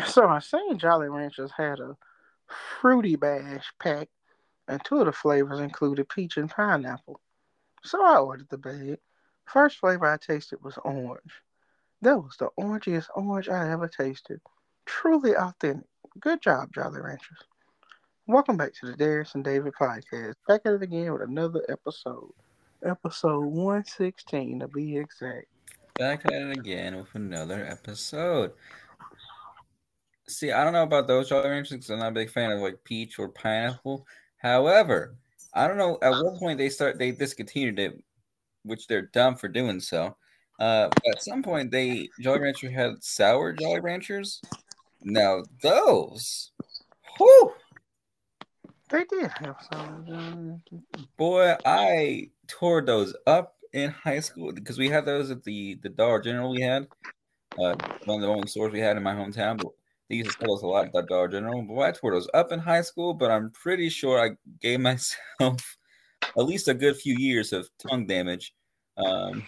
So I seen Jolly Ranchers had a fruity bash pack, and two of the flavors included peach and pineapple. So I ordered the bag. First flavor I tasted was orange. That was the orangiest orange I ever tasted. Truly authentic. Good job, Jolly Ranchers. Welcome back to the Darius and David podcast. Back at it again with another episode. Episode 116 to be exact. Back at it again with another episode. See, I don't know about those Jolly Ranchers because I'm not a big fan of like peach or pineapple. However, I don't know at what point they discontinued it, which they're dumb for doing so. At some point, they Jolly Rancher had sour Jolly Ranchers. Now those, whew, They did have some. boy, I tore those up in high school because we had those at the Dollar General. We had one of the only stores we had in my hometown. But they used to sell us a lot at that Dollar General. But I tore those up in high school. But I'm pretty sure I gave myself at least a good few years of tongue damage. Um,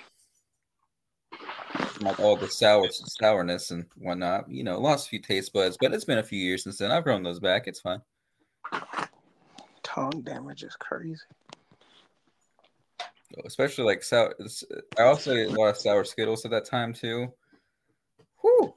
like all the sourness and whatnot. Lost a few taste buds, but it's been a few years since then. I've grown those back. It's fine. Tongue damage is crazy. Especially like sour. I also ate a lot of sour Skittles at that time too. Whew.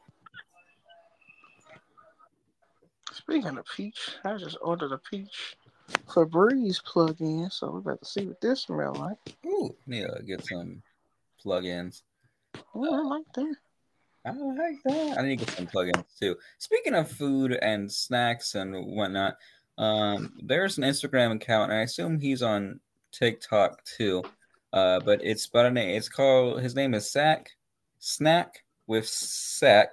Speaking of peach, I just ordered a peach Febreze plug-in, so we're about to see what this smells like. Ooh, need to get some plugins. Oh, I like that. I like that. I need to get some plugins too. Speaking of food and snacks and whatnot, there's an Instagram account, and I assume he's on TikTok too. But it's by the name. It's called. His name is Snack with Sack,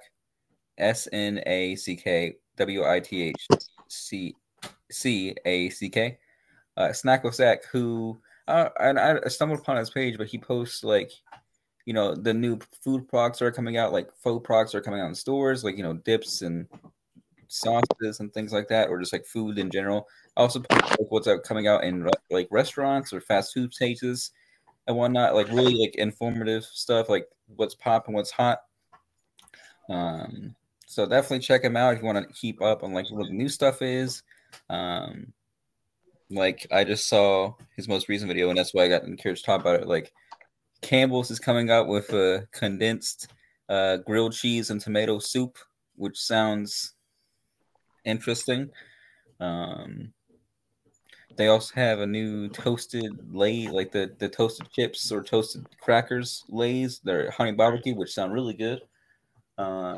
SnackWithSack. Snack with Sack. Who and I stumbled upon his page, but he posts like the new food products are coming out, like faux products are coming out in stores, like dips and sauces and things like that, or just like food in general. Also, like what's out coming out in like restaurants or fast food places and whatnot, like really like informative stuff, like what's popping, what's hot. Um, so definitely check him out if you want to keep up on like what the new stuff is. Um, like I just saw his most recent video, and that's why I got encouraged to talk about it. Like Campbell's is coming out with a condensed grilled cheese and tomato soup, which sounds interesting. Um, they also have a new toasted lay, like the toasted chips or toasted crackers lays. They're honey barbecue, which sound really good. Uh,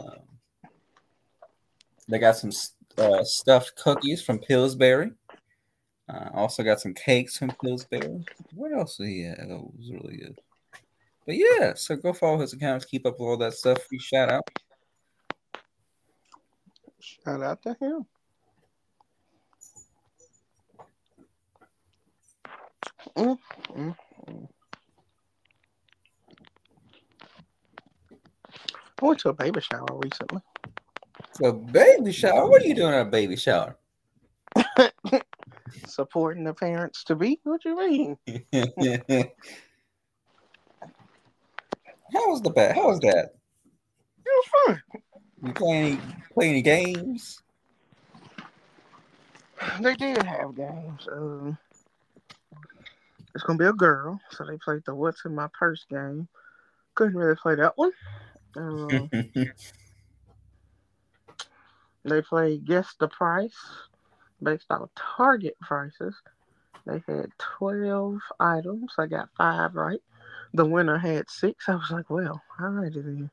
they got some stuffed cookies from Pillsbury. Also got some cakes from Pillsbury. What else did he have? That was really good. But yeah, so go follow his accounts, keep up with all that stuff. Free shout out. Shout out to him. Mm, mm, mm. I went to a baby shower recently. So baby shower? What are you doing at a baby shower? Supporting the parents to be? What you mean? How was the bat? How was that? It was fun. You play any games? They did have games. It's gonna be a girl, so they played the "What's in My Purse" game. Couldn't really play that one. Uh, they played Guess the Price based on Target prices. They had 12 items. I got five right. The winner had six. I was like, well, alrighty then.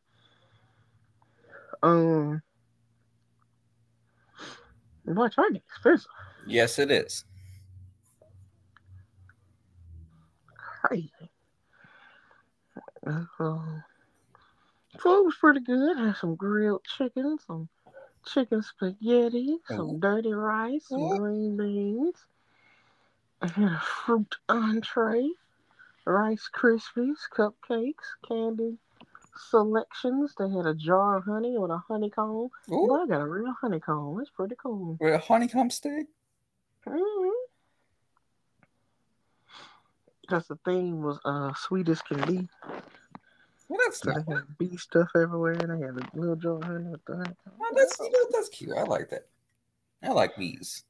Um, boy, Target expensive. Yes, it is. Crazy. Uh, Food was pretty good. Had some grilled chicken, some chicken spaghetti, Ooh, some dirty rice, some ooh. green beans. I had a fruit entree, Rice Krispies, cupcakes, candy selections. They had a jar of honey with a honeycomb. Ooh. Boy, I got a real honeycomb. It's pretty cool. With a honeycomb stick? Mm-hmm. Because the theme was sweet as can be. Well, that's So not. they had bee stuff everywhere, and they had a little Joe honey with the honey. Well, that's cute. I like that. I like bees.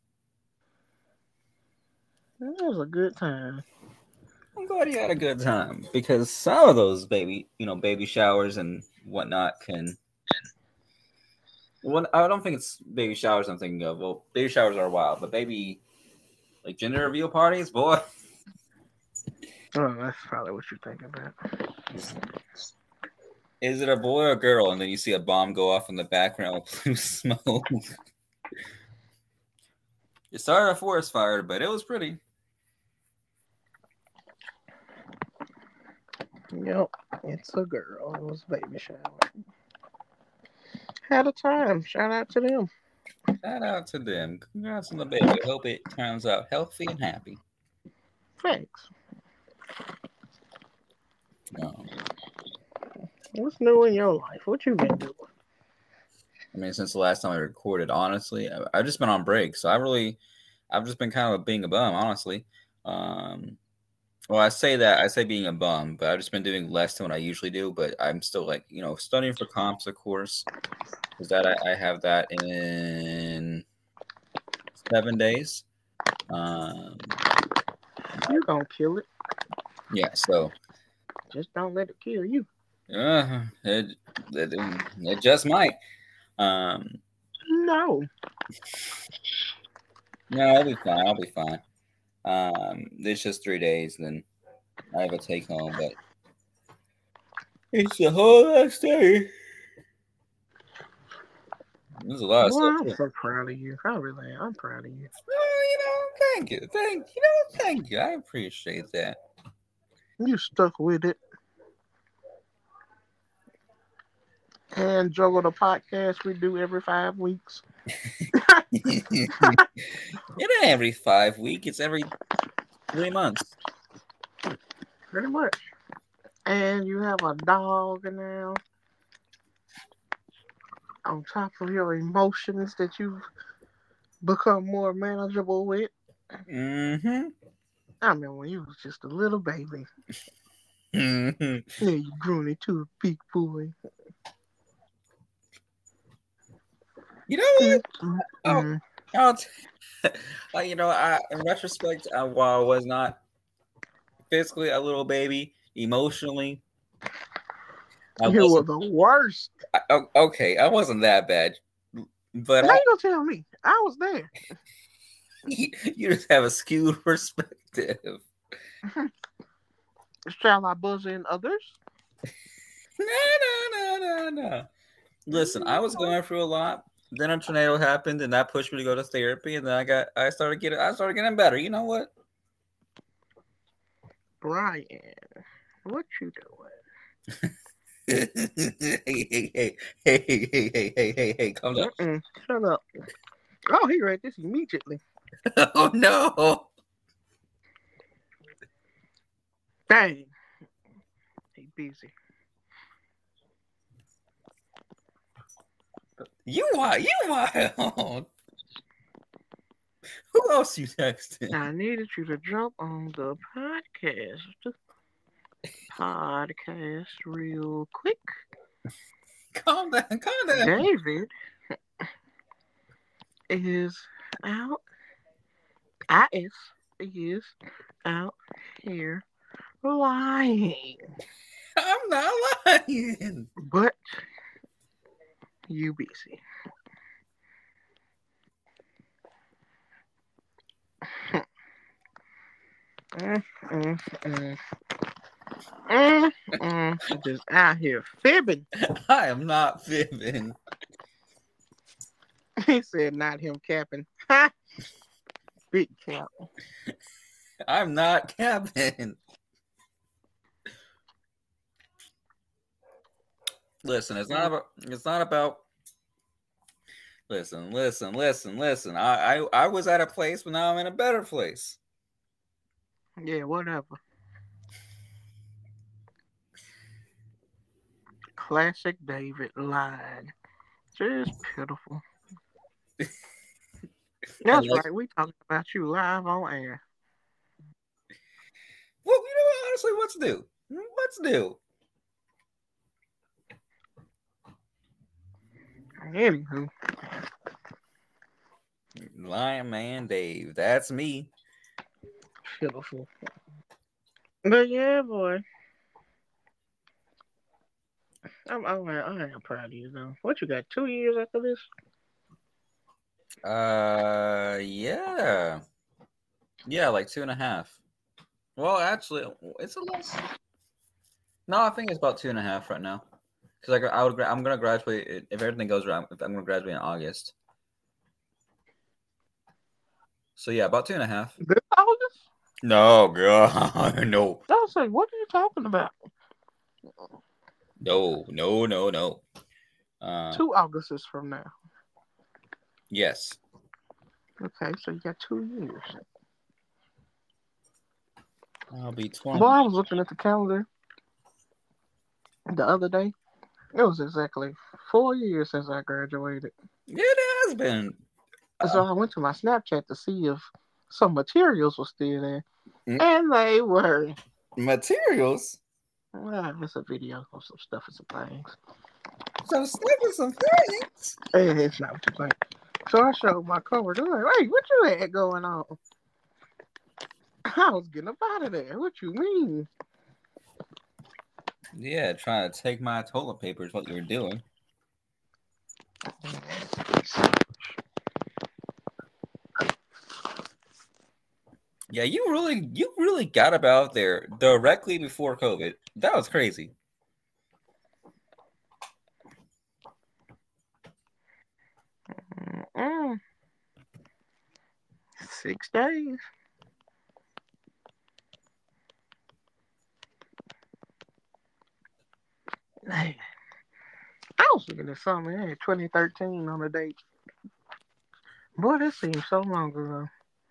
It was a good time. I'm glad you had a good time because some of those baby showers and whatnot can. Well, I don't think it's baby showers I'm thinking of. Well, baby showers are wild, but like gender reveal parties, boy. Oh, that's probably what you're thinking about. Is it a boy or a girl? And then you see a bomb go off in the background with blue smoke. It started a forest fire, but it was pretty. Yep, it's a girl. It was a baby shower. Had a time. Shout out to them. Shout out to them. Congrats on the baby. I hope it turns out healthy and happy. Thanks. Um, What's new in your life? What you been doing? I mean, since the last time I recorded, honestly, I've just been on break, so I've just been kind of being a bum, honestly. Well, I say being a bum, but I've just been doing less than what I usually do. But I'm still studying for comps, of course, because that I have that in 7 days. You gonna kill it. Yeah, so Just don't let it kill you. it just might. No. No, I'll be fine. I'll be fine. It's just 3 days, then I have a take home, but it's the whole last day. There's a lot of Boy, stuff. I'm so proud of you. I really am. I'm proud of you. Thank you. Thank you. I appreciate that. You stuck with it. And juggle the podcast we do every 5 weeks. It ain't every 5 weeks. It's every 3 months. Pretty much. And you have a dog now. On top of your emotions that you've become more manageable with. Mm-hmm. I remember when you was just a little baby. Mm-hmm. Yeah, you grew into a big boy. You know what? In retrospect, while I was not physically a little baby, emotionally, You were the worst. Okay, I wasn't that bad, but How you gonna tell me? I was there. you just have a skewed perspective. Shall I buzz in others? No. Listen, I was going through a lot. Then a tornado happened, and that pushed me to go to therapy. And then I started getting better. You know what, Brian, what you doing? hey, calm down. Shut up. Oh, he read this immediately. Oh no. Dang. He busy. You wild. Who else you texting? I needed you to jump on the podcast real quick. Calm down. David is out. Is out here lying. I'm not lying. But you busy. Just out here fibbing. I am not fibbing. He said not him capping. Ha! Big cap. I'm not capping. Listen, it's not about listen. I was at a place, but now I'm in a better place. Yeah, whatever. Classic David lied. Just pitiful. That's right. We talking about you live on air. Well, you know what? Honestly, what's new? Anywho, Lion Man Dave. That's me. pitiful. But yeah, boy. I am proud of you though. What you got? 2 years after this? Yeah. Yeah, like 2.5. Well, actually, it's a less. No, I think it's about 2.5 right now. Because I'm gonna graduate if everything goes right. I'm gonna graduate in August. So yeah, about 2.5. This August? No, God, no, I was like, what are you talking about? no. 2 Augusts from now. Yes. Okay, so you got 2 years. I'll be Well, 20. I was looking at the calendar the other day. It was exactly 4 years since I graduated. It has been. So I went to my Snapchat to see if some materials were still there, Mm, and they were. materials. Well, it's a video of some stuff and some things. Some stuff and some things. And it's not what you think. So I showed my coworker, like, hey, what you had going on? I was getting up out of there. What you mean? Yeah, trying to take my toilet paper is what you were doing. Yeah, you really got about there directly before COVID. That was crazy. Mm-mm. 6 days. Man, I was looking at something. Hey, 2013 on the date. Boy, this seems so long ago.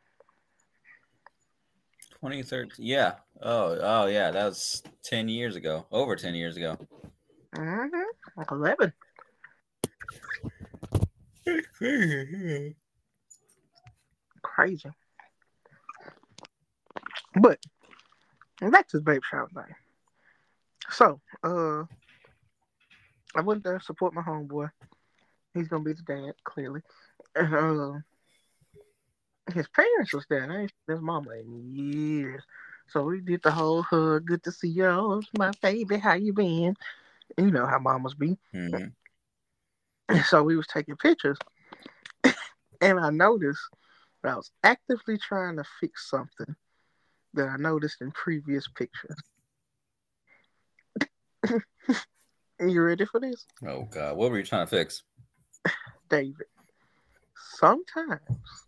2013. Yeah. Oh yeah. That was 10 years ago. Over 10 years ago. Mm-hmm. 11. Crazy. But back to the baby shower thing. So, I went there to support my homeboy. He's gonna be the dad, clearly. And his parents was there. And I ain't seen his mama in years. So we did the whole hug. Good to see you. Oh, it's my baby. How you been? And you know how mamas be. Mm-hmm. And so we was taking pictures. And I noticed that I was actively trying to fix something that I noticed in previous pictures. You ready for this? Oh God, what were you trying to fix? David. Sometimes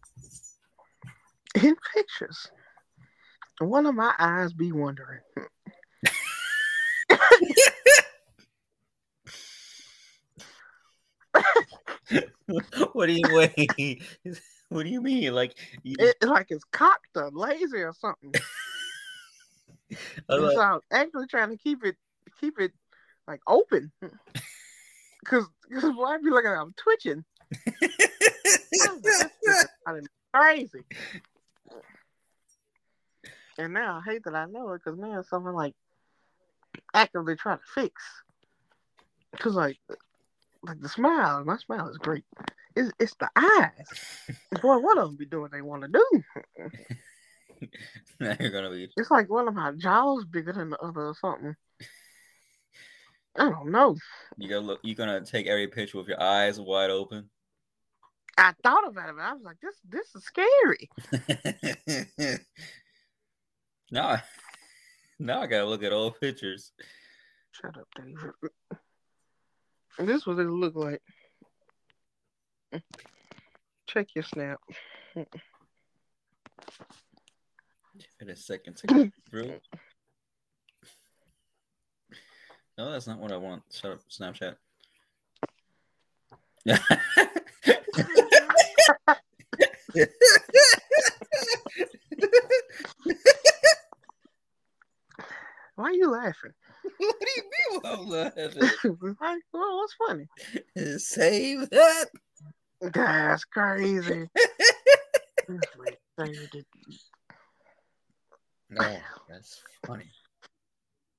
in pictures, one of my eyes be wondering. What do you wait? What do you mean? Like, It's like it's cocked or lazy or something. And so I was actually trying to keep it like open. Cause when I be looking at it, I'm twitching. I'm crazy. And now I hate that I know it because now it's something like actively trying to fix. Cause like the smile, my smile is great. It's the eyes. Boy, one of them be doing what they want to do. now you're gonna be. It's like one of my jaws bigger than the other or something. I don't know. You gotta look. You're gonna take every picture with your eyes wide open. I thought about it, but I was like, this is scary. now, now I gotta look at old pictures. Shut up, David. This is what it look like. Check your snap. Give it a second to go through. No, that's not what I want. Shut up, Snapchat. Why are you laughing? What do you mean I'm laughing? Like, well, what's funny? Save that. That's crazy. No, that's funny.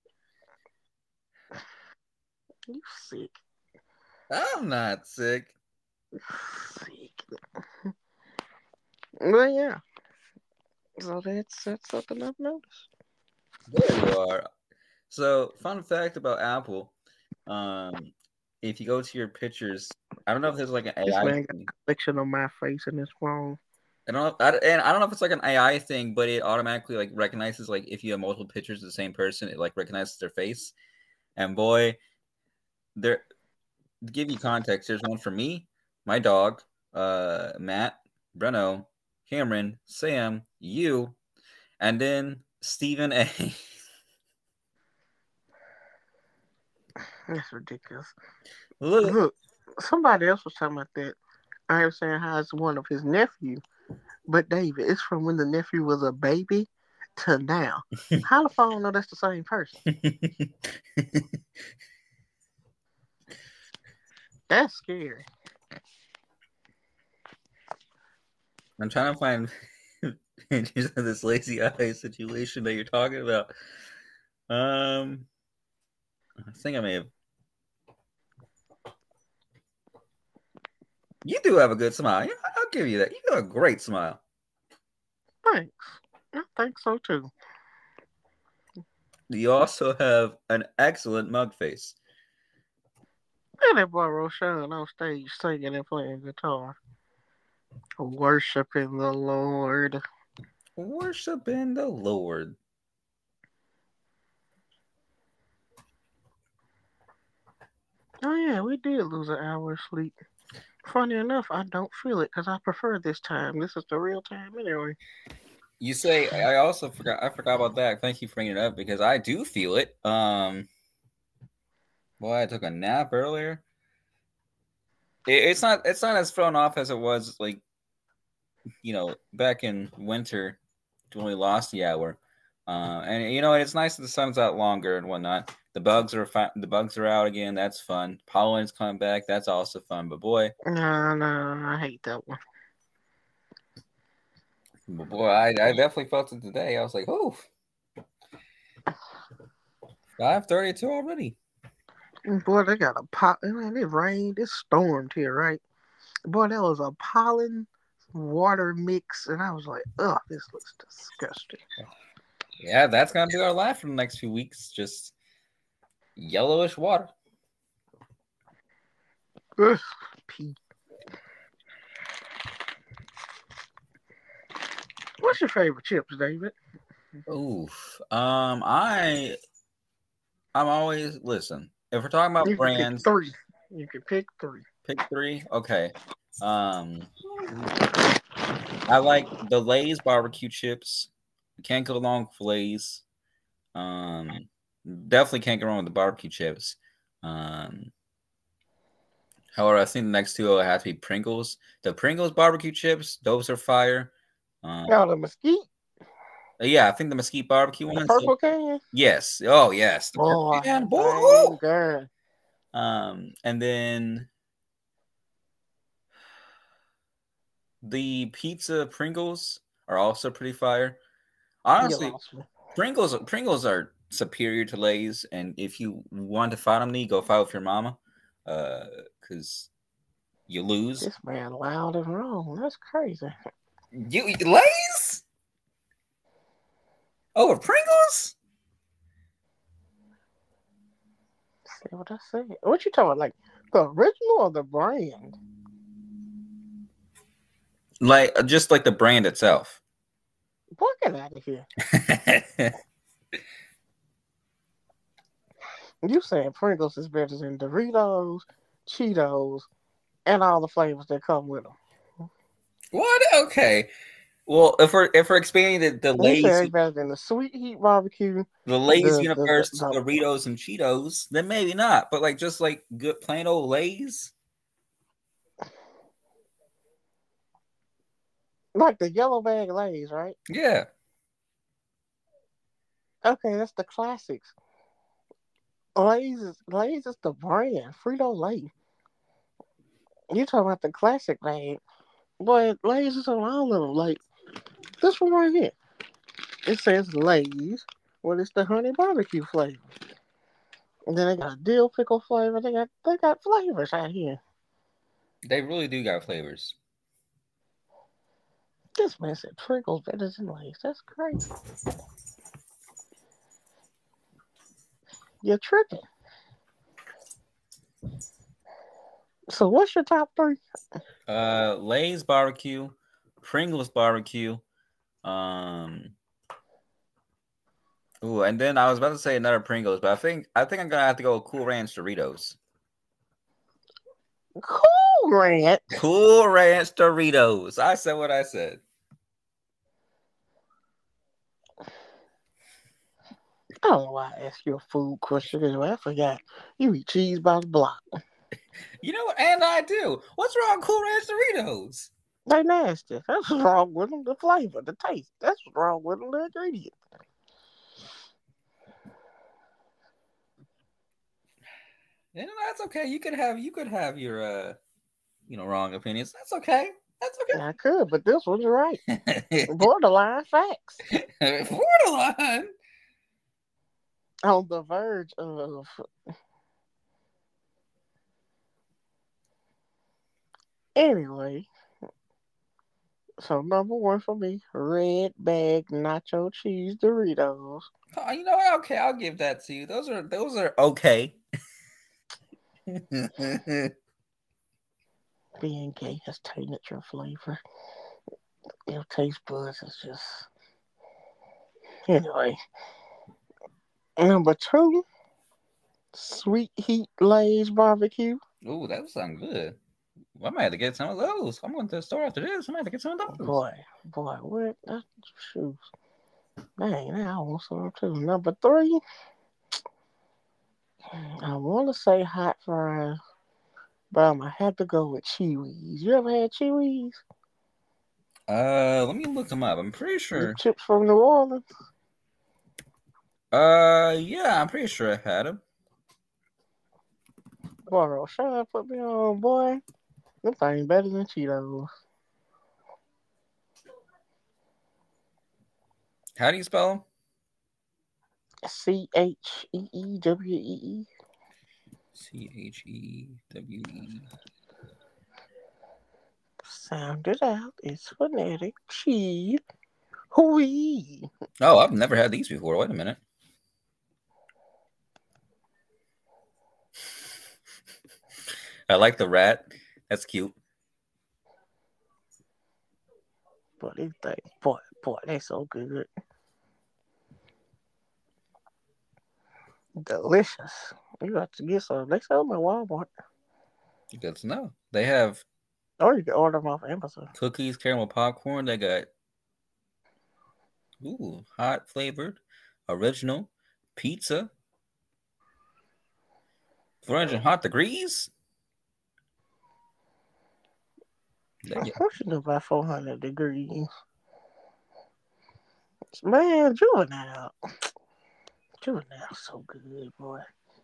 You sick. I'm not sick. Well, yeah. So that's something I've noticed. There you are. So, fun fact about Apple: if you go to your pictures, I don't know if there's like an This AI man got thing. a collection of my face in his phone. And I don't know if it's like an AI thing, but it automatically like recognizes like if you have multiple pictures of the same person, it like recognizes their face. And boy, there to give you context, there's one for me, my dog, Matt, Breno, Cameron, Sam, you, and then Stephen A. That's ridiculous. Look, Look, somebody else was talking about that. I was saying how it's one of his nephew, but David, it's from when the nephew was a baby to now. How the phone know that's the same person? That's scary. I'm trying to find pictures of this lazy eye situation that you're talking about. I think I may have. You do have a good smile. Yeah, I'll give you that. You got a great smile. Thanks. I think so too. You also have an excellent mug face. And that boy Roshan on stage singing and playing guitar. Worshiping the Lord. Worshiping the Lord. Oh yeah, we did lose an hour of sleep. Funny enough, I don't feel it because I prefer this time. This is the real time anyway. You say I also forgot. I forgot about that. Thank you for bringing it up because I do feel it. Boy, I took a nap earlier. It's not. It's not as thrown off as it was like back in winter when we lost the hour. And it's nice that the sun's out longer and whatnot. The bugs are the bugs are out again. That's fun. Pollen's coming back. That's also fun. But boy, No, I hate that one. I definitely felt it today. I was like, oh, 5:32 already. Boy, they got a pot. Man, it rained. It stormed here, right? Boy, that was a pollen water mix, and I was like, ugh, this looks disgusting. Yeah, that's gonna be our life for the next few weeks. Just yellowish water. Ugh, pee. What's your favorite chips, David? Oof. I'm always listen. If we're talking about You can pick brands, three. You can pick three. pick three. Okay. I like the Lay's barbecue chips. Can't go wrong with Lay's. Definitely can't go wrong with the barbecue chips. However, I think the next two will have to be Pringles. The Pringles barbecue chips, those are fire. Now the mesquite, Yeah, I think the mesquite barbecue the ones. purple can. Yes. Oh, yes. The purple Boy, can. Boy. dang girl. And then the pizza Pringles are also pretty fire. You Honestly, lost me. Pringles are superior to Lay's, and if you want to fight them, go fight with your mama, because you lose. This man loud and wrong. That's crazy. You Lay's over Pringles? See what I said? What you talking about? Like the original or the brand? Like just like the brand itself. Boy, get out of here. You saying Pringles is better than Doritos, Cheetos, and all the flavors that come with them? What? Okay. Well, if we're expanding the You Lay's saying better than the Sweet Heat Barbecue, the Lay's the, universe, Doritos and Cheetos, then maybe not. But like just like good plain old Lay's. like the yellow bag Lays, right? Yeah. Okay, that's the classics. Lay's is the brand. Frito Lay. You talking about the classic bag? Boy, Lay's is on all of them. Like this one right here. It says Lay's. Well, it's the honey barbecue flavor. And then they got a dill pickle flavor. They got flavors out here. They really do got flavors. This man said Pringles better than Lay's. That's crazy. You're tripping. So what's your top three? Lay's barbecue, Pringles barbecue. Um. Ooh, and then I was about to say another Pringles, but I think I'm gonna have to go with Cool Ranch Doritos. Cool Ranch. Cool Ranch Doritos. I said what I said. I don't know why I asked you a food question anyway. I forgot. You eat cheese by the block. You know what? And I do. What's wrong with Cool Ranch Doritos? They nasty. That's what's wrong with them. The flavor, the taste. That's what's wrong with them. The ingredients. You know, that's okay. You could have your wrong opinions. That's okay. That's I could, but this one's right. okay. Borderline facts. Borderline. On the verge of. Anyway, so number one for me, red bag nacho cheese Doritos. Oh, you know what? Okay, I'll give that to you. Those are okay. Being gay has tainted your flavor. Your taste buds is just. Anyway, number two, sweet heat Lay's barbecue. Ooh, that sounds good. Well, I might have to get some of those. I'm going to the store after this. I might have to get some of those. Boy, what? That's shoes. Dang, now I want some too. Number three, I want to say hot fries, but I'm gonna have to go with Chewies. You ever had Chewies? Let me look them up. I'm pretty The sure. chips from New Orleans. Yeah, I'm pretty sure I had them. Boy, Roshan put me on, boy. Them things better than Cheetos. How do you spell them? CHEEWEE. CHEWE. Sound it out. It's phonetic. Cheese. Hooey. Oh, I've never had these before. Wait a minute. I like the rat. That's cute. But these things, boy, they so good. Delicious. You got to get some. They sell them at Walmart. Good to know. They have Or you can order them off Amazon. cookies, caramel popcorn. They got hot flavored, original, pizza, 400 hot degrees. Of course you know about 400 degrees. Man, Juvenile. Juvenile's so good, boy.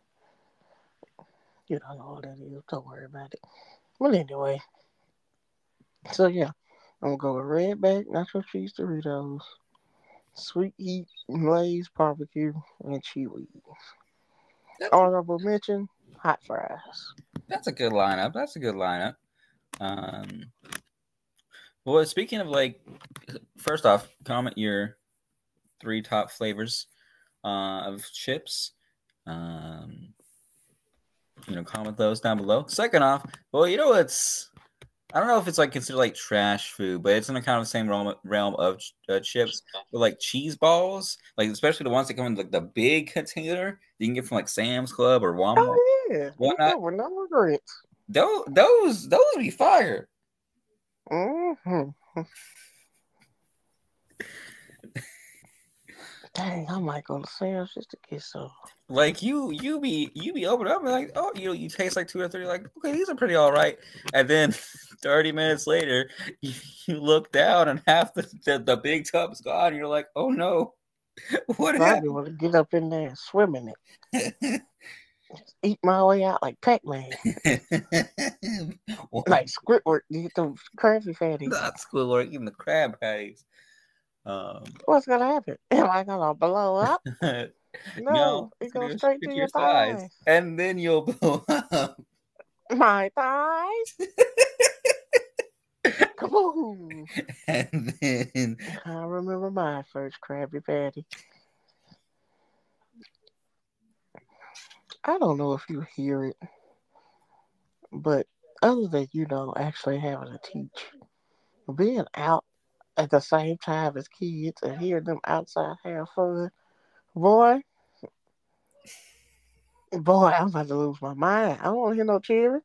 You don't know what that is. Don't worry about it. Well, anyway. So, yeah. I'm going to go with red bag nacho cheese Doritos, sweet heat Lay's barbecue, and Chewies. Honorable mention, hot fries. That's a good lineup. Well, speaking of first off, comment your 3 top flavors of chips. Comment those down below. Second off, well, I don't know if it's considered trash food, but it's in the kind of the same realm of chips with cheese balls, especially the ones that come in the big container that you can get from Sam's Club or Walmart. Oh yeah, whatnot. With no regrets. Those be fire. Mm-hmm. Dang, I might go to Sam's just to get some. You be opening up and oh, you taste 2 or 3, okay, these are pretty all right, and then 30 minutes later you look down and half the big tub's gone and you're like, oh no, what happened? I'd be able to get up in there and swim in it. Just eat my way out like Pac-Man. Like Squidward, you get the Krabby Patties. Not Squidward, even the crab patties. What's gonna happen? Am I gonna blow up? No, it goes straight to your thighs. And then you'll blow up. My thighs? Kaboom! And then I remember my first Krabby Patty. I don't know if you hear it, but other than actually having to teach, being out at the same time as kids and hearing them outside have fun, boy, boy, I'm about to lose my mind. I don't want to hear no cheering.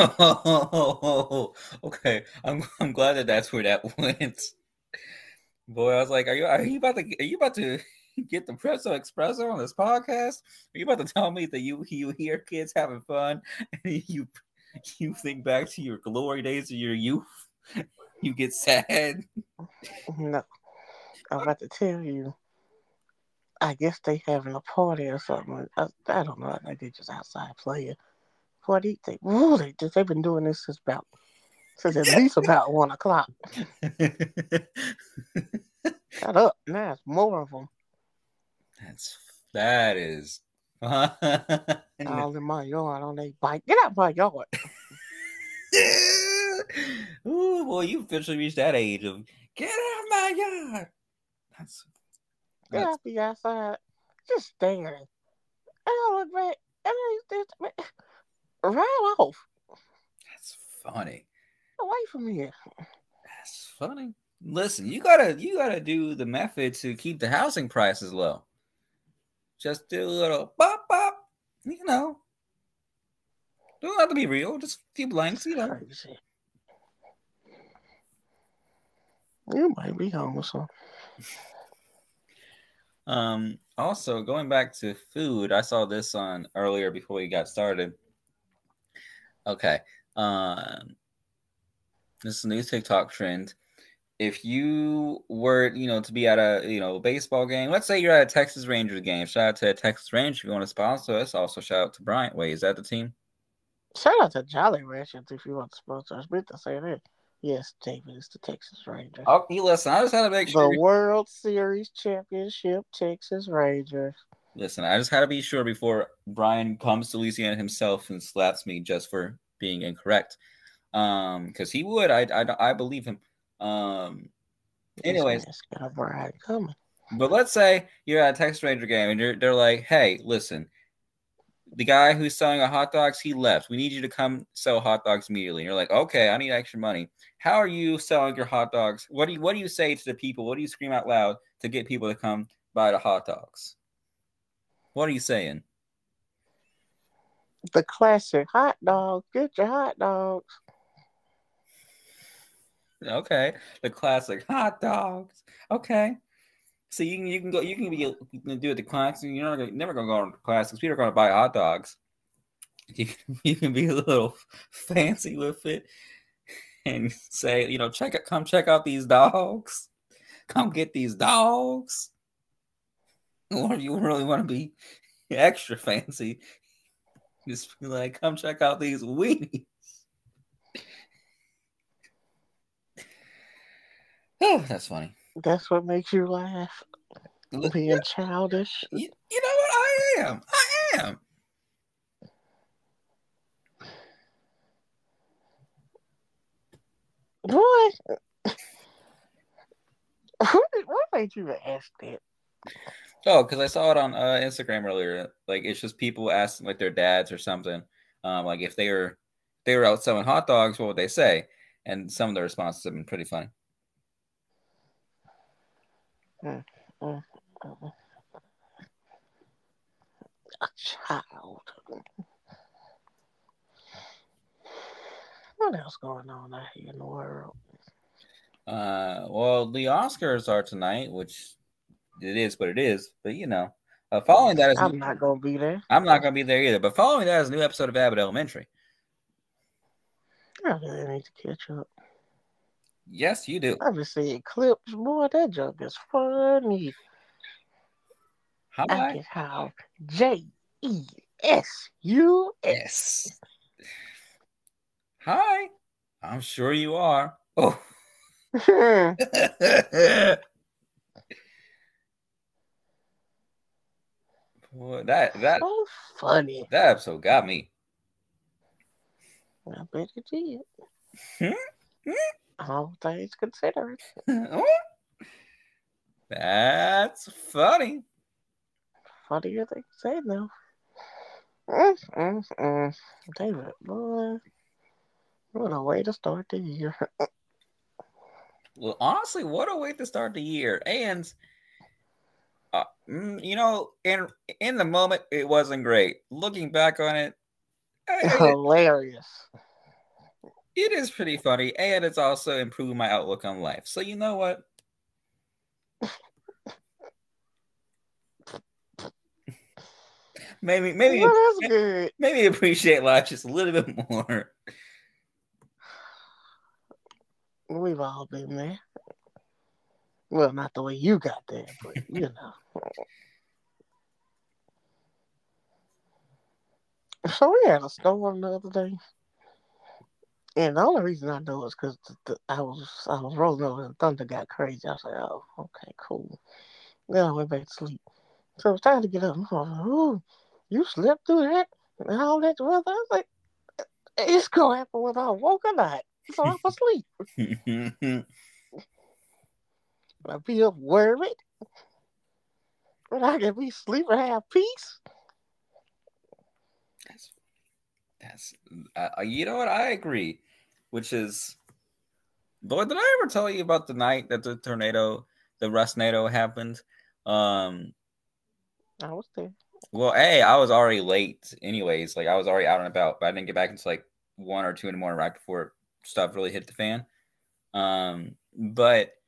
okay, I'm glad that that's where that went. Boy, I was like, are you about to get the Presso Espresso on this podcast? Are you about to tell me that you hear kids having fun and you think back to your glory days of your youth? You get sad. No, I'm about to tell you. I guess they having a party or something. I don't know. I think they just outside playing. What do you think? Ooh, they've been doing this since at least about 1 o'clock. Shut up. Now it's more of them. That is fun. All in my yard on their bike. Get out my yard. Ooh, boy, you officially reached that age of get out of my yard. That's Get out the outside. Just staring. And I look back. And they right off. That's funny. Away from here. That's funny. Listen, you gotta do the method to keep the housing prices low. Just do a little bop bop. You know, don't have to be real. Just a few blanks. You know. Crazy. You might be home or something. Also, going back to food, I saw this on earlier before we got started. Okay. This is a new TikTok trend. If you were, to be at a, baseball game, let's say you're at a Texas Rangers game. Shout out to Texas Rangers if you want to sponsor us. Also, shout out to Bryant. Wait, is that the team? Shout out to Jolly Ranchers if you want to sponsor us. I meant to say that. Yes, David, it's the Texas Rangers. Oh, listen, I just had to make sure. The World Series Championship Texas Rangers. Listen, I just had to be sure before Brian comes to Louisiana himself and slaps me just for being incorrect. Because he would. I believe him. Anyways, got Brian coming. But let's say you're at a Texas Ranger game and they're like, hey, listen, the guy who's selling our hot dogs, he left. We need you to come sell hot dogs immediately. And you're like, okay, I need extra money. How are you selling your hot dogs? What do you say to the people? What do you scream out loud to get people to come buy the hot dogs? What are you saying? The classic hot dog. Get your hot dogs. Okay, the classic hot dogs. Okay, so you can go. You can do it the classics. You're never gonna go on the classics. People are gonna buy hot dogs. You can be a little fancy with it and say, come check out these dogs. Come get these dogs. Or if you really want to be extra fancy, just be like, come check out these weenies. Oh, that's funny. That's what makes you laugh. Being childish. You know what? I am. Boy. What made you ask that? Oh, because I saw it on Instagram earlier. Like, it's just people asking like their dads or something. Like if they were out selling hot dogs, what would they say? And some of the responses have been pretty funny. A child. What else going on out here in the world? Well, the Oscars are tonight, which it is what it is. But following that is I'm not gonna be there. I'm not gonna be there either. But following that is a new episode of Abbott Elementary. I really need to catch up. Yes, you do. I've been seeing clips. Boy, that joke is funny. How I can call JESUS. Hi. I'm sure you are. Oh. Boy, that so funny. That episode got me. I bet it did. All things considered. That's funny. Funnier than you say now. David, boy, what a way to start the year. Well, honestly, what a way to start the year. And in the moment, it wasn't great. Looking back on it, Hilarious. it is pretty funny, and it's also improved my outlook on life. So you know what? maybe Well, that's good. maybe appreciate life just a little bit more. We've all been there. Well, not the way you got there, but you know. So we had a storm the other day, and the only reason I know is because I was rolling over and the thunder got crazy. I was like, oh, okay, cool. Then I went back to sleep. So it was time to get up. I was like, ooh, you slept through that and all that weather. I was like, it's gonna happen whether I woke or not. So I'm asleep. I be up worried, but I can be sleep and have peace. That's you know what, I agree. Which is, boy, did I ever tell you about the night that the Rustnado happened? I was there. Well, hey, I was already late anyways. Like I was already out and about, but I didn't get back until like 1 or 2 in the morning, right before stuff really hit the fan. But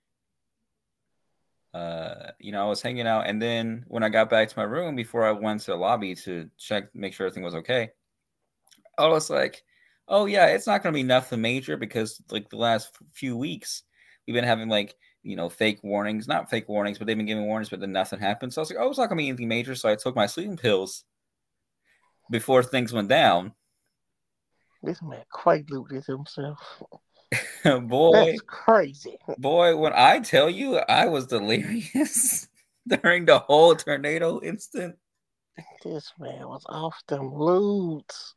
I was hanging out, and then when I got back to my room before I went to the lobby to check, make sure everything was okay, I was like, "Oh yeah, it's not going to be nothing major because like the last few weeks we've been having like fake warnings, not fake warnings, but they've been giving warnings, but then nothing happened." So I was like, "Oh, it's not going to be anything major." So I took my sleeping pills before things went down. This man quite looted himself. boy, That's crazy. boy, when I tell you I was delirious during the whole tornado instant. This man was off them loots.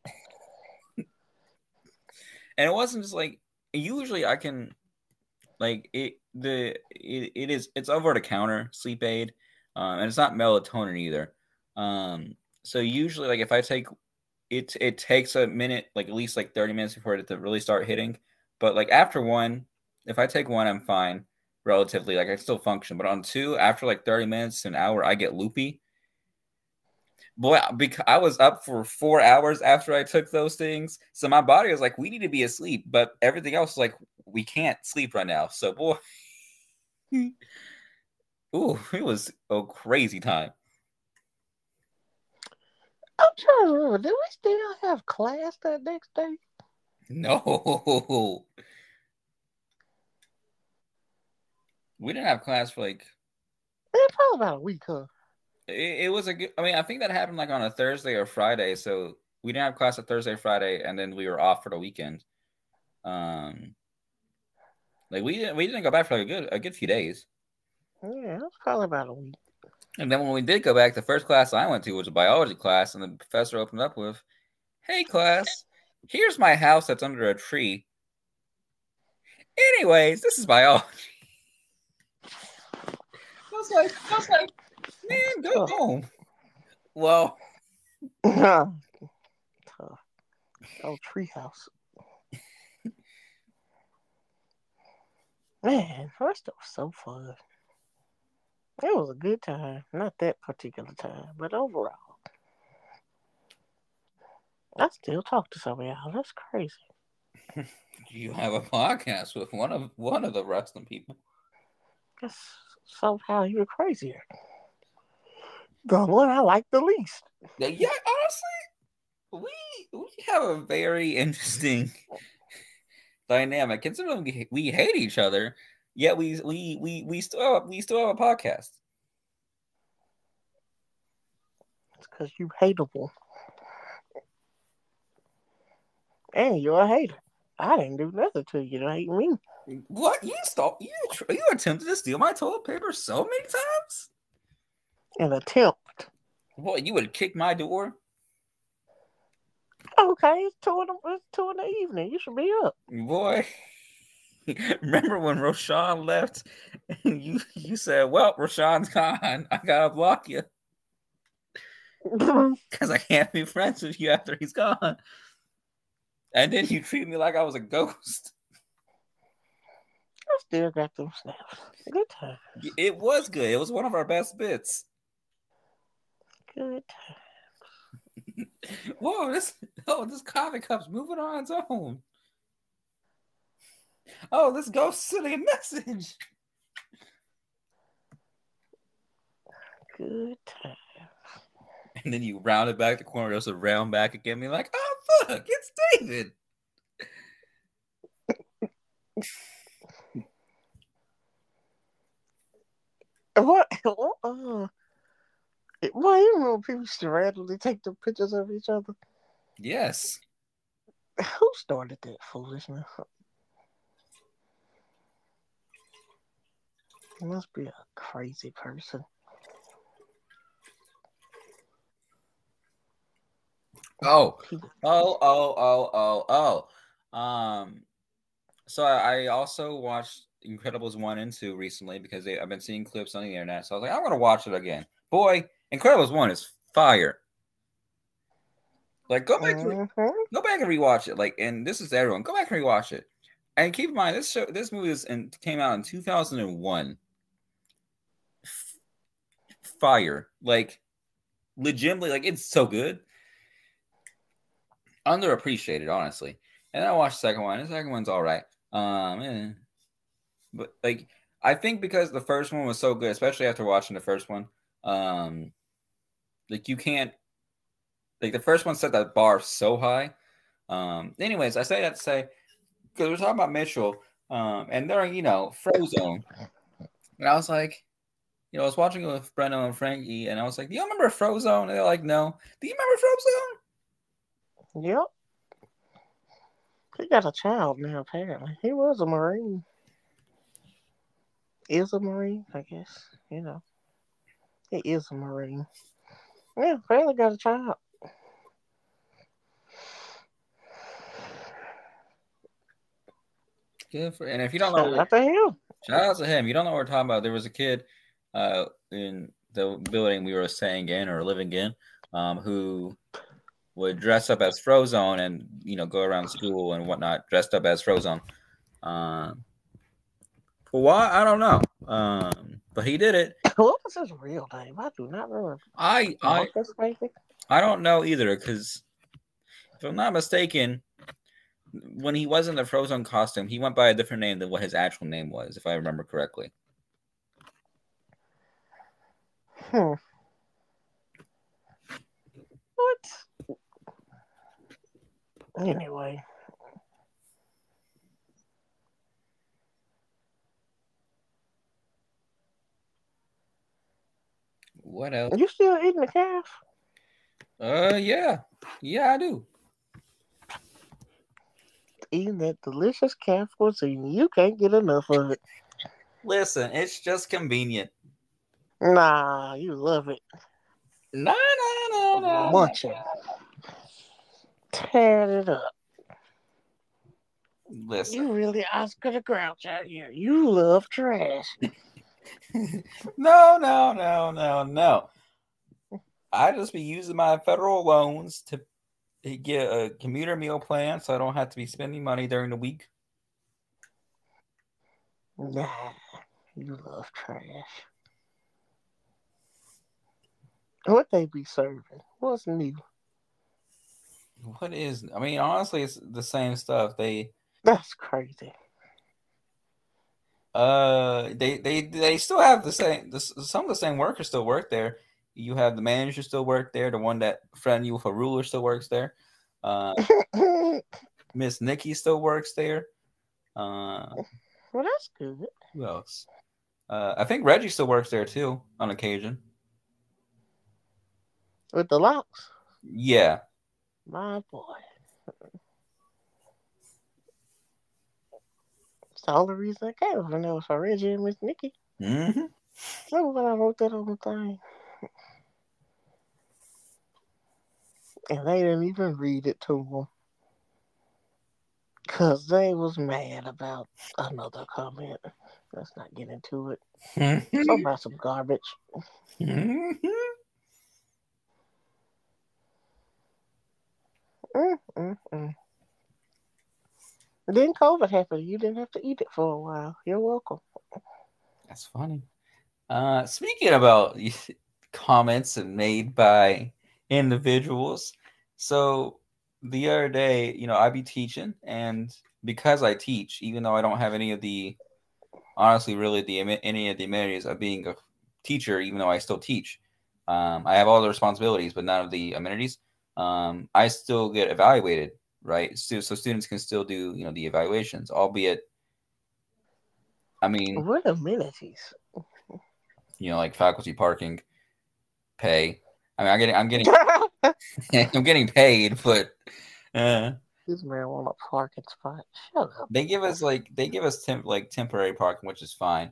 And it wasn't just like, usually I can like it's over the counter sleep aid, and it's not melatonin either. So usually like if I take it takes a minute, like at least like 30 minutes before it to really start hitting. But like after one, if I take one, I'm fine relatively. Like I still function. But on two, after like 30 minutes to an hour, I get loopy. Boy, because I was up for 4 hours after I took those things. So my body was like, we need to be asleep. But everything else was like, we can't sleep right now. So boy, ooh, it was a crazy time. I'm trying to remember. Did we still have class that next day? No. We didn't have class for like, Probably about a week, huh? it was a good, I mean, I think that happened like on a Thursday or Friday. So we didn't have class on Thursday, Friday, and then we were off for the weekend. Like we didn't go back for like a good few days. Yeah, it was probably about a week. And then when we did go back, the first class I went to was a biology class, and the professor opened up with, "Hey class, here's my house that's under a tree. Anyways, this is biology." I was like, man, go home. Well, Tough. Oh, treehouse. Man, first it was so fun. It was a good time. Not that particular time, but overall. I still talk to some of y'all. That's crazy. you have a podcast with one of the wrestling people. That's somehow even crazier. The one I like the least. Yeah, honestly, we have a very interesting dynamic. Considering we hate each other, yet we still have a podcast. It's because you hateable. And you're a hater. I didn't do nothing to you to hate me. What, you stole? You attempted to steal my toilet paper so many times? An attempt. Boy, you would kick my door. Okay, it's 2 in the evening. You should be up. Boy. Remember when Roshan left and you said, "Well, Roshan's gone. I gotta block you because I can't be friends with you after he's gone." And then you treat me like I was a ghost. I still got them snaps. Good time. It was good. It was one of our best bits. Good Whoa, this coffee cup's moving on its own. Oh, this ghost sending a message. Good time. And then you rounded back the corner, just round back again, me like, oh fuck, it's David. What? Why you remember people used to randomly take the pictures of each other? Yes. Who started that foolishness? He must be a crazy person. Oh. So I also watched Incredibles 1 and 2 recently because I've been seeing clips on the internet. So I was like, I'm gonna watch it again. Boy, Incredibles 1 is fire. Like go back and rewatch it. Like, and this is everyone. Go back and rewatch it. And keep in mind, this movie came out in 2001. Fire. Like legitimately, like it's so good. Underappreciated, honestly. And then I watched the second one. The second one's all right. But like I think because the first one was so good, especially after watching the first one, like you can't like the first one set that bar so high. Anyways, I say that to say because we're talking about Mitchell, and they're Frozone, and I was like, I was watching it with Breno and Frankie, and I was like, "Do you remember Frozone?" And they're like, "No." Do you remember Frozone? Yep. He got a child now, apparently. He was a Marine. Is a Marine, I guess. He is a Marine. Yeah, apparently got a child. Good for, and if you don't Shout know, out to him. shout out to him. You don't know what we're talking about. There was a kid in the building we were staying in or living in who would dress up as Frozone and go around school and whatnot, dressed up as Frozone. For why I don't know, but he did it. What was his real name? I do not remember. I Marcus, maybe? I don't know either because if I'm not mistaken, when he was in the Frozone costume, he went by a different name than what his actual name was, if I remember correctly. What? Anyway. What else? You still eating the calf? Yeah, I do. Eating that delicious calf cuisine. You can't get enough of it. Listen, it's just convenient. Nah, you love it. No. Munching. Tearing it up. Listen. You really Oscar the Grouch out here. You love trash. No. I just be using my federal loans to get a commuter meal plan so I don't have to be spending money during the week. Nah, you love trash. What they be serving? What's new? What is? I mean, honestly, it's the same stuff. That's crazy. They still have the same. Some of the same workers still work there. You have the manager still work there. The one that threatened you with a ruler still works there. Miss Nikki still works there. Well, that's good. Who else? I think Reggie still works there too on occasion. With the locks? Yeah. My boy. It's the only reason I came from there was for Reggie and Miss Nikki. Mm-hmm. Remember when I wrote that on the thing? And they didn't even read it to them. Because they was mad about another comment. Let's not get into it. So about some garbage. Mm, mm, mm. Then COVID happened. You didn't have to eat it for a while. You're welcome. That's funny. Speaking about comments made by individuals, so the other day, I be teaching, and because I teach, even though I don't have any of the, honestly, really any of the amenities of being a teacher, even though I still teach, I have all the responsibilities, but none of the amenities. I still get evaluated, right? So students can still do, the evaluations, albeit, I mean, What amenities? like faculty parking, pay. I mean, I'm getting, I'm getting paid, but This man want a parking spot. Shut up. they give us temporary parking, which is fine.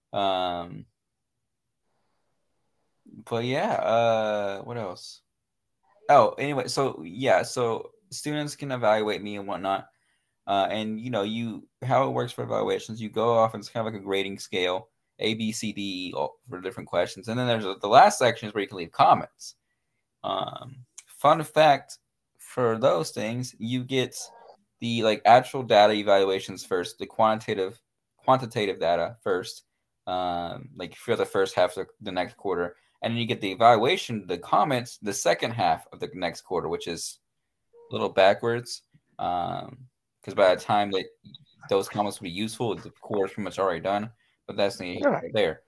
But yeah, what else? Oh, anyway, so yeah, so students can evaluate me and whatnot. And how it works for evaluations, you go off and it's kind of like a grading scale, A, B, C, D, for different questions. And then there's the last section is where you can leave comments. Fun fact for those things, you get the actual data evaluations first, the quantitative data first, for the first half of the next quarter, and then you get the evaluation, the comments, the second half of the next quarter, which is a little backwards. Because by the time that those comments will be useful, the quarter's pretty much already done. But that's the Right. there.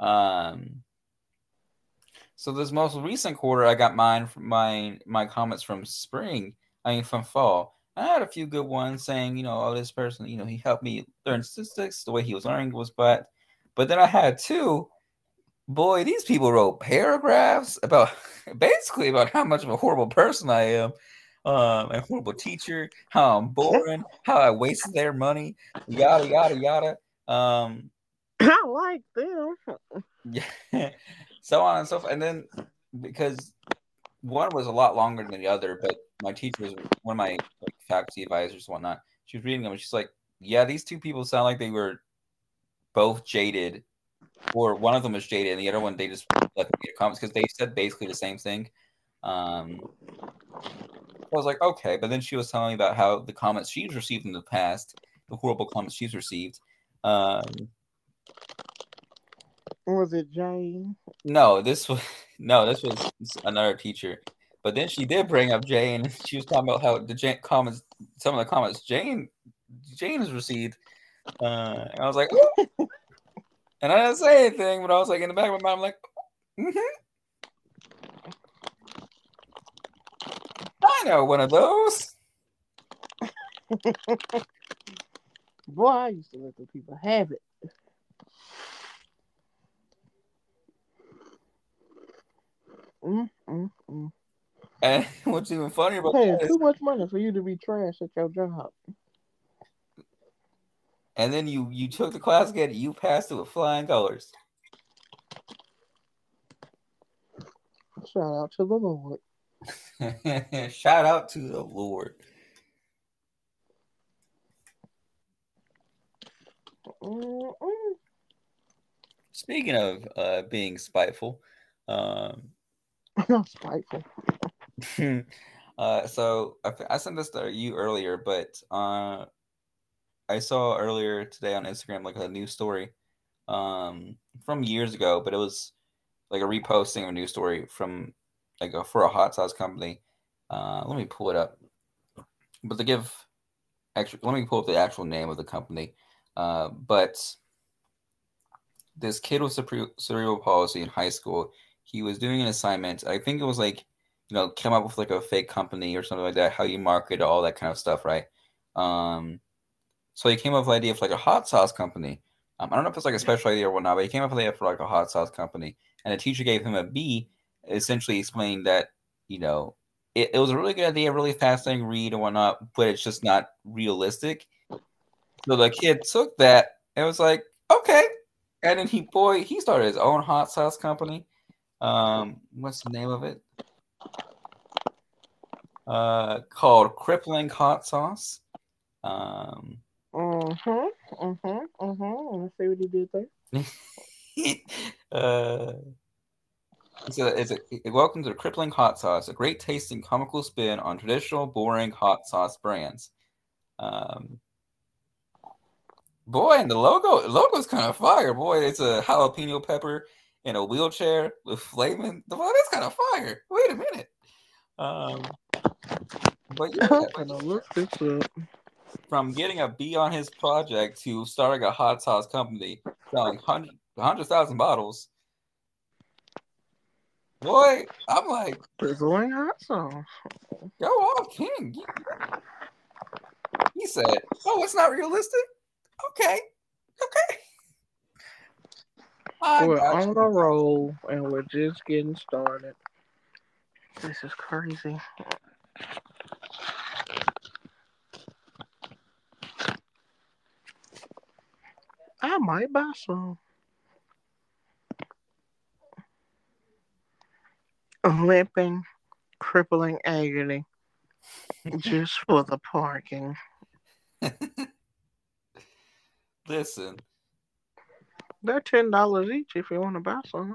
So this most recent quarter, I got mine from my comments from spring. I mean, from fall. I had a few good ones saying, oh, this person, he helped me learn statistics. The way he was learning was but then I had two. Boy, these people wrote paragraphs about basically about how much of a horrible person I am, a horrible teacher, how I'm boring, how I wasted their money, yada yada yada. I like them. Yeah, so on and so forth. And then because one was a lot longer than the other, but my teacher was one of my faculty advisors and whatnot. She was reading them and she's like, "Yeah, these two people sound like they were both jaded, or one of them was jaded, and the other one they just left me comments because they said basically the same thing." I was like, okay, but then she was telling me about how the comments she's received in the past, the horrible comments she's received. Was it Jane? No, this was another teacher. But then she did bring up Jane. She was talking about how some of the comments Jane has received. And I was like, ooh. And I didn't say anything, but I was like in the back of my mind, I'm like, I know one of those. Boy, I used to let the people have it. And what's even funnier about Paying that is, too much money for you to be trash at your job. and then you took the class again, you passed it with flying colors. Shout out to the Lord. Shout out to the Lord. Speaking of being spiteful, Spiteful. so I sent this to you earlier, but I saw earlier today on Instagram like a news story from years ago, but it was like a reposting of a news story from for a hot sauce company. Let me pull it up. But let me pull up the actual name of the company. But this kid with cerebral palsy in high school, he was doing an assignment. I think it was came up with like a fake company or something like that, how you market all that kind of stuff, right? So he came up with the idea of like a hot sauce company. I don't know if it's like a special idea or whatnot, but he came up with the idea for like a hot sauce company. And the teacher gave him a B, essentially explaining that, it was a really good idea, really fascinating read and whatnot, but it's just not realistic. So the kid took that and was like, okay. And then he started his own hot sauce company. What's the name of it? Called Crippling Hot Sauce. Let's see what he did there. uh, welcome to the Crippling Hot Sauce, a great tasting comical spin on traditional boring hot sauce brands. Boy, and the logo's kind of fire. Boy, it's a jalapeno pepper in a wheelchair with flaming. Boy, that's kind of fire. Wait a minute. But yeah, I'm gonna look this up. From getting a B on his project to starting a hot sauce company, selling 100,000 bottles. Boy, I'm like, Sizzling hot sauce. go off, King. He said, "Oh, it's not realistic." Okay. We're on a roll, and we're just getting started. This is crazy. I might buy some. Limping, crippling agony. Just for the parking. Listen. They're $10 each if you want to buy some.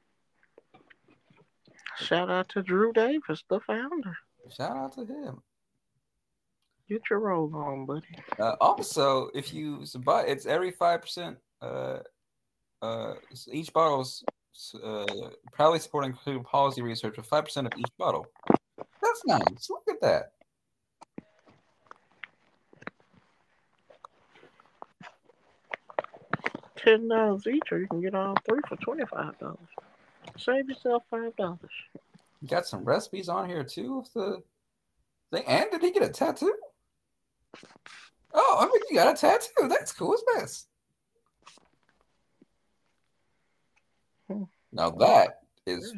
Shout out to Drew Davis, the founder. Shout out to him. Get your roll on, buddy. Also, if you buy, it's every 5%. Each bottle's proudly supporting food policy research with 5% of each bottle. That's nice. Look at that. $10 each, or you can get all three for $25. Save yourself $5. You got some recipes on here too. And did he get a tattoo? Oh, I mean, you got a tattoo. That's cool as mess. Now that is,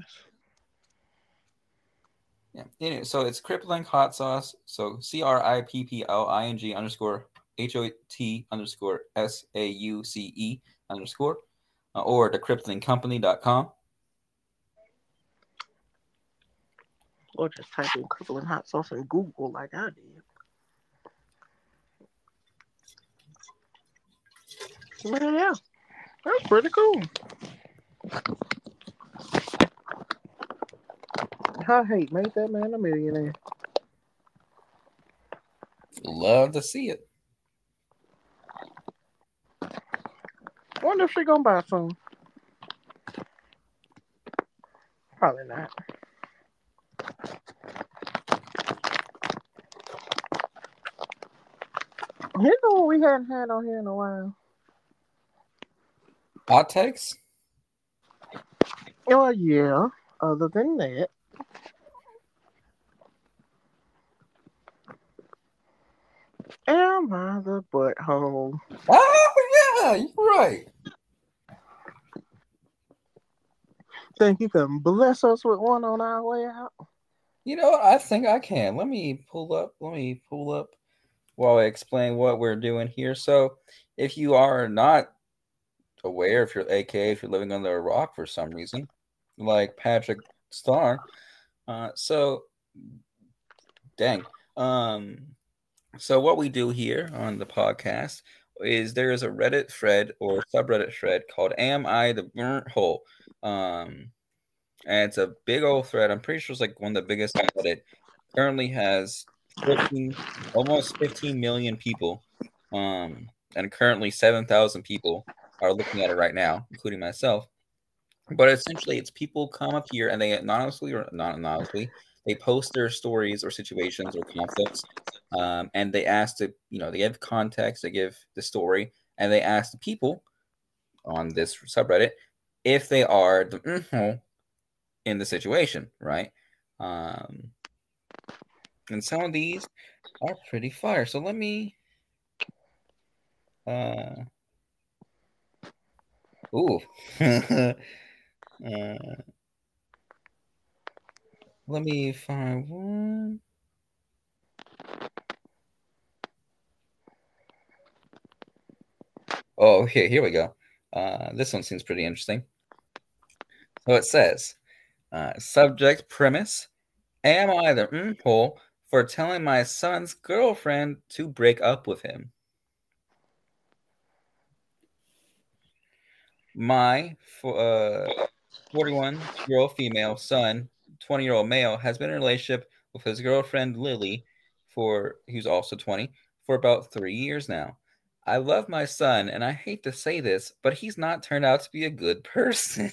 yeah. Anyway, so it's Crippling Hot Sauce. So CRIPPLING _ HOT _ SAUCE _ or thecripplingcompany.com. Or just type in crippling hot sauce in Google like I did. But yeah, that's pretty cool. I hate made that man a millionaire. Love to see it. Wonder if she gonna buy some. Probably not. You know what we hadn't had on here in a while? Hot takes? Oh yeah. Other than that. Am I the butthole? Oh yeah, you're right. Think you can bless us with one on our way out? You know what? I think I can. Let me pull up while I explain what we're doing here. So if you are not aware, if you're living under a rock for some reason, like Patrick Starr, so what we do here on the podcast is there is a Reddit thread or subreddit thread called "Am I the Burnt Hole?" And it's a big old thread. I'm pretty sure it's like one of the biggest on Reddit. Currently has almost 15 million people, and currently 7,000 people are looking at it right now, including myself. But essentially, it's people come up here and they anonymously or not anonymously, they post their stories or situations or conflicts, and they ask they give context, they give the story, and they ask the people on this subreddit if they are in the situation, right? And some of these are pretty fire. So let me let me find one. Oh, okay, here we go. This one seems pretty interesting. So it says, subject premise: Am I the hole for telling my son's girlfriend to break up with him. My 41-year-old female son, 20-year-old male, has been in a relationship with his girlfriend Lily, who's also 20, for about 3 years now. I love my son, and I hate to say this, but he's not turned out to be a good person.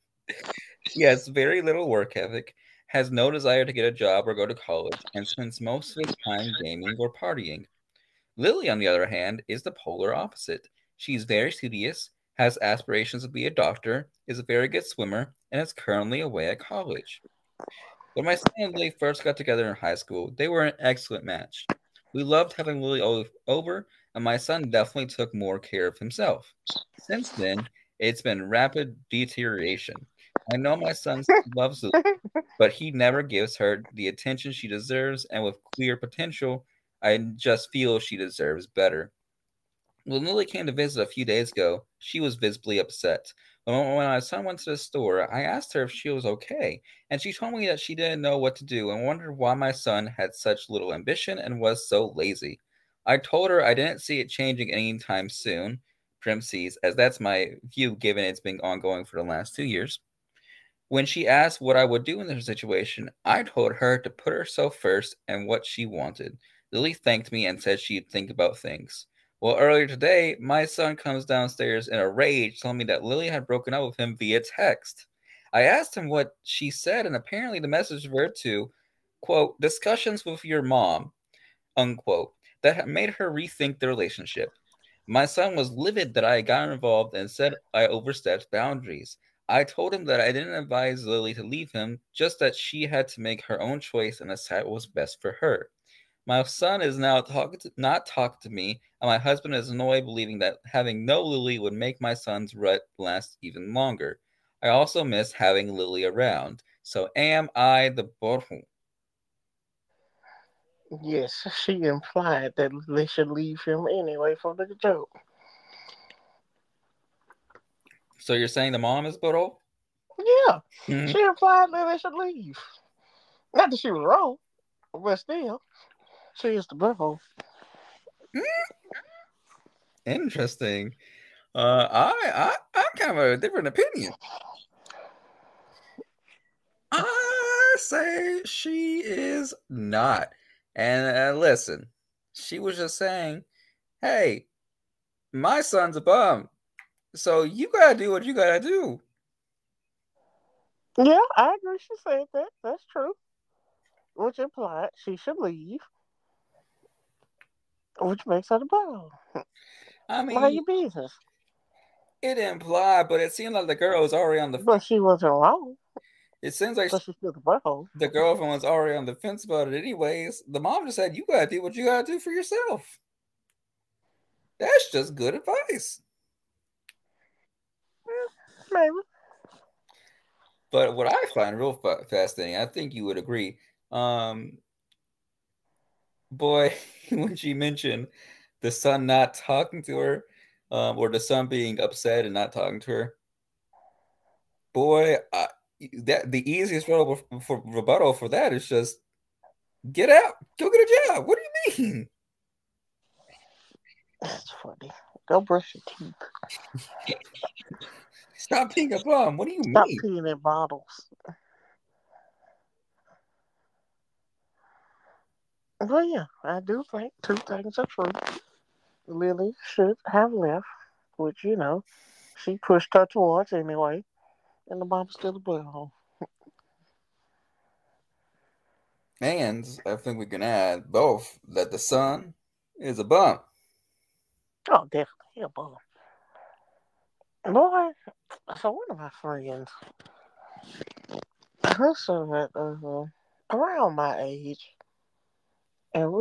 He has very little work ethic, has no desire to get a job or go to college, and spends most of his time gaming or partying. Lily, on the other hand, is the polar opposite. She's very studious, has aspirations to be a doctor, is a very good swimmer, and is currently away at college. When my son and Lily first got together in high school, they were an excellent match. We loved having Lily over, and my son definitely took more care of himself. Since then, it's been rapid deterioration. I know my son loves Lily, but he never gives her the attention she deserves, and with clear potential, I just feel she deserves better. When Lily came to visit a few days ago, she was visibly upset. When my son went to the store, I asked her if she was okay, and she told me that she didn't know what to do and wondered why my son had such little ambition and was so lazy. I told her I didn't see it changing anytime soon, parentheses, as that's my view given it's been ongoing for the last 2 years. When she asked what I would do in this situation, I told her to put herself first and what she wanted. Lily thanked me and said she'd think about things. Well, earlier today, my son comes downstairs in a rage telling me that Lily had broken up with him via text. I asked him what she said, and apparently the message referred to, quote, discussions with your mom, unquote, that had made her rethink the relationship. My son was livid that I had gotten involved and said I overstepped boundaries. I told him that I didn't advise Lily to leave him, just that she had to make her own choice and decide what was best for her. My son is now not talking to me, and my husband is annoyed, believing that having no Lily would make my son's rut last even longer. I also miss having Lily around. So am I the butthole? Yes, she implied that they should leave him anyway from the joke. So you're saying the mom is butthole? Yeah, Hmm. she implied that they should leave. Not that she was wrong, but still, she is the butthole. Interesting. I kind of a different opinion. I say she is not. And listen, she was just saying, hey, my son's a bum. So you gotta do what you gotta do. Yeah, I agree. She said that. That's true. Which implied she should leave, which makes her the butthole. I Mind mean, your business. it implied, but it seemed like the girl was already on the But fence. she wasn't wrong. It seems like So she's still the butthole. the girlfriend was already on the fence about it anyways. The mom just said, you gotta do what you gotta do for yourself. That's just good advice. Maybe. But what I find real fascinating, I think you would agree, boy, when she mentioned the son not talking to her, or the son being upset and not talking to her, boy, that the easiest rebuttal for that is just get out, go get a job. What do you mean? That's funny. Go brush your teeth. Stop being a bum. What do you Stop mean? peeing in bottles. Well, yeah, I do think two things are true. Lily should have left, which, she pushed her towards anyway, and the mom's still a butthole. And I think we can add both that the son is a bum. Oh, definitely a bum. Boy, so one of my friends, her son, around my age, and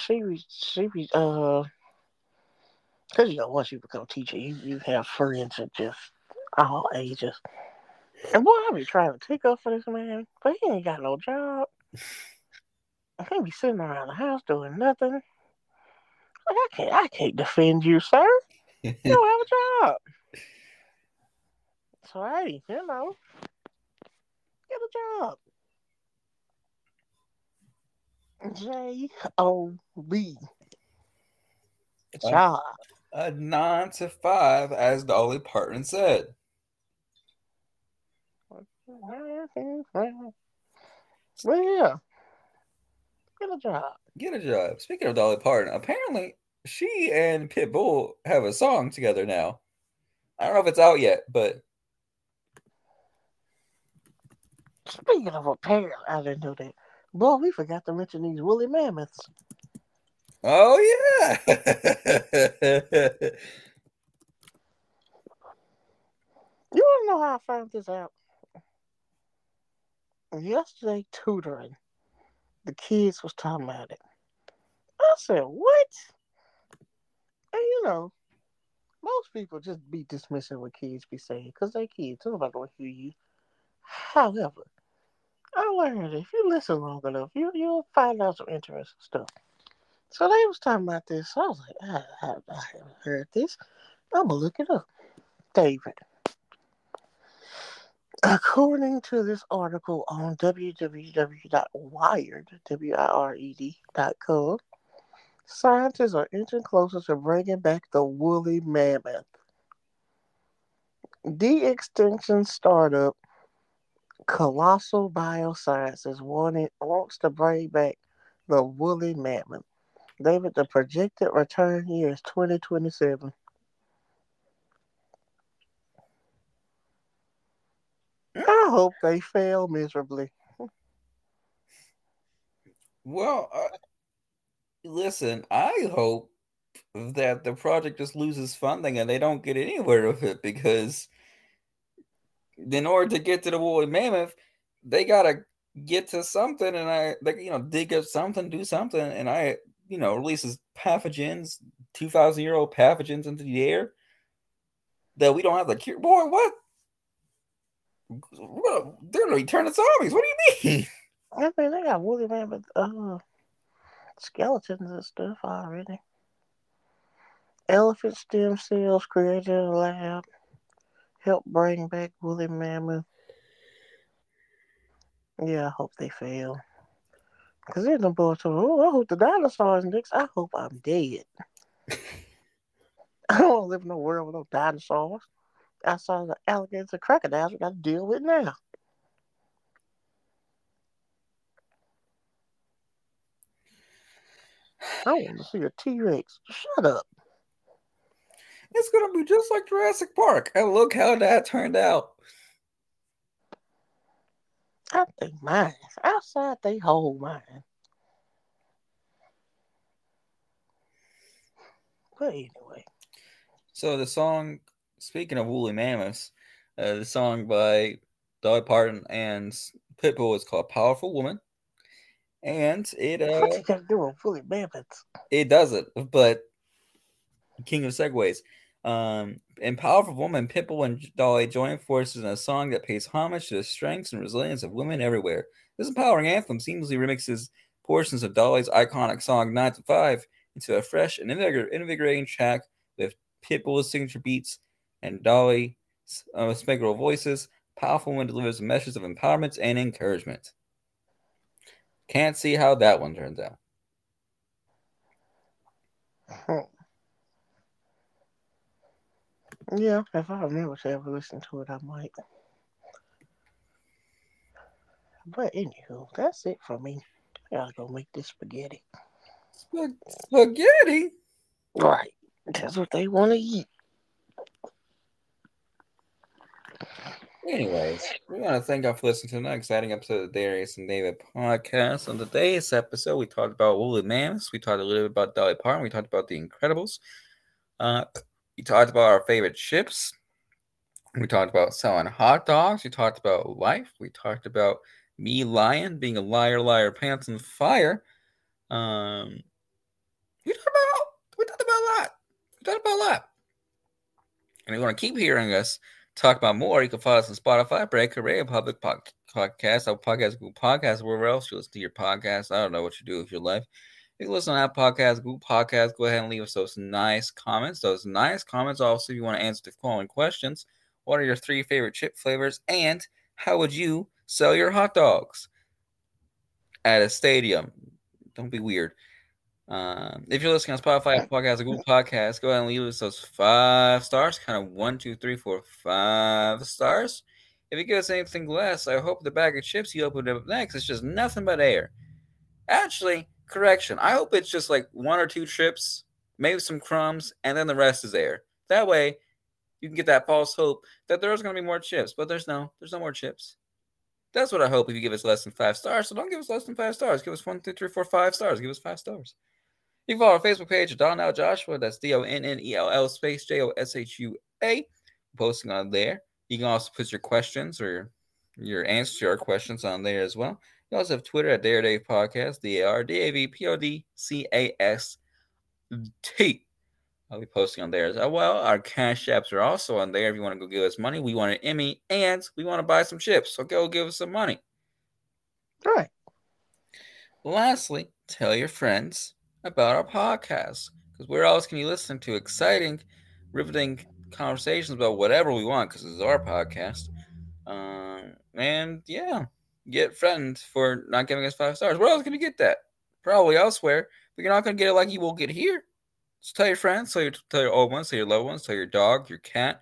cause once you become a teacher, you have friends of just all ages. And boy, I be trying to take up for this man, but he ain't got no job. He be sitting around the house doing nothing. Like, I can't defend you, sir. You don't have a job. So hey, get a job. J-O-B. A, Job. a 9 to 5, as Dolly Parton said. Well, yeah, get a job. Get a job. Speaking of Dolly Parton, apparently she and Pitbull have a song together now. I don't know if it's out yet, but Speaking of a pair, I didn't know that. Boy, we forgot to mention these woolly mammoths. oh yeah. You want to know how I found this out? Yesterday, tutoring, the kids was talking about it. I said, what? And most people just be dismissing what kids be saying because they kids. Nobody want to hear you. However, I learned if you listen long enough, you'll find out some interesting stuff. So they was talking about this. So I was like, I haven't heard this. I'm gonna look it up. David. According to this article on www.wired.com, scientists are inching closer to bringing back the woolly mammoth. De-extinction startup Colossal Biosciences wants to bring back the woolly mammoth. David, the projected return year is 2027. I hope they fail miserably. Well, listen, I hope that the project just loses funding and they don't get anywhere with it because in order to get to the woolly mammoth, they gotta get to something, and dig up something, do something, and releases pathogens, 2,000-year-old pathogens into the air that we don't have the cure. Boy, what? They're gonna turn to zombies. What do you mean? I mean, they got woolly mammoth skeletons and stuff already. Elephant stem cells created in a lab help bring back woolly mammoth. Yeah, I hope they fail. Because there's no boy told me, oh, I hope the dinosaurs next. I hope I'm dead. I don't want to live in a world with no dinosaurs. Outside of the alligators and crocodiles we got to deal with now. I want to see a T-Rex. Shut up. It's gonna be just like Jurassic Park, and look how that turned out. I think mine. Outside they hold mine. But anyway. So the song, speaking of woolly mammoths, the song by Dolly Parton and Pitbull is called "Powerful Woman," and What you got to do with woolly mammoths? it doesn't. But king of segues, in "Powerful Woman," Pitbull and Dolly join forces in a song that pays homage to the strengths and resilience of women everywhere. This empowering anthem seamlessly remixes portions of Dolly's iconic song "9 to 5" into a fresh and invigorating track with Pitbull's signature beats and Dolly's spectral voices. Powerful Woman delivers a message of empowerment and encouragement. Can't see how that one turns out. Yeah, if I remember to ever listen to it, I might. But anywho, that's it for me. I gotta go make this spaghetti. Spaghetti? Right. That's what they want to eat. Anyways, we want to thank y'all for listening to another exciting episode of the Darius and David podcast. On today's episode, we talked about woolly mammoths. We talked a little bit about Dolly Parton. We talked about The Incredibles. We talked about our favorite chips. We talked about selling hot dogs. We talked about life. We talked about me lying, being a liar, liar, pants on fire. We talked about a lot. We talked about a lot. And if you want to keep hearing us talk about more, you can follow us on Spotify, Breaker, Radio Public Podcast, our podcast, Google Podcasts, wherever else you listen to your podcast. I don't know what you do with your life. If you listen on that podcast, Google Podcasts, go ahead and leave us those nice comments. Those nice comments. Also, if you want to answer the following questions, what are your 3 favorite chip flavors? And how would you sell your hot dogs at a stadium? Don't be weird. If you're listening on Spotify, Podcast, or Google Podcasts, go ahead and leave us those 5 stars. Kind of 1, 2, 3, 4, 5 stars. If you give us anything less, I hope the bag of chips you open up next is just nothing but air. Actually, correction. I hope it's just like 1 or 2 chips, maybe some crumbs, and then the rest is air. That way, you can get that false hope that there's going to be more chips, but there's no more chips. That's what I hope if you give us less than 5 stars. So don't give us less than 5 stars. Give us 1, 2, 3, 4, 5 stars. Give us 5 stars. You can follow our Facebook page, Donnell Joshua. That's DONNELL space JOSHUA. I'm posting on there. You can also put your questions or your answers to our questions on there as well. You also have Twitter at Dave Podcast, DARDAVPODCAST. I'll be posting on there as well. Our cash apps are also on there. If you want to go give us money, we want an Emmy, and we want to buy some chips. So go give us some money. All right. Lastly, tell your friends about our podcast, because where else can you listen to exciting, riveting conversations about whatever we want, because this is our podcast. And yeah, get friends for not giving us 5 stars. Where else can you get that? Probably elsewhere, but you're not going to get it like you will get here. So tell your friends, tell your old ones, tell your loved ones, tell your dog, your cat,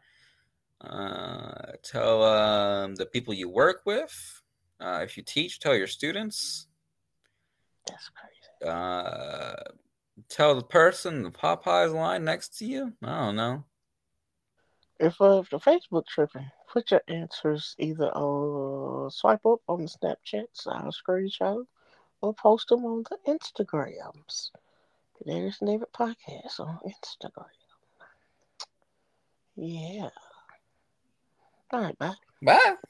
tell the people you work with. If you teach, tell your students. That's crazy. Tell the person the Popeyes line next to you. I don't know. If the Facebook tripping, put your answers either swipe up on the Snapchats, I'll screenshot, or post them on the Instagrams. There's David Podcast on Instagram. Yeah. All right, bye. Bye.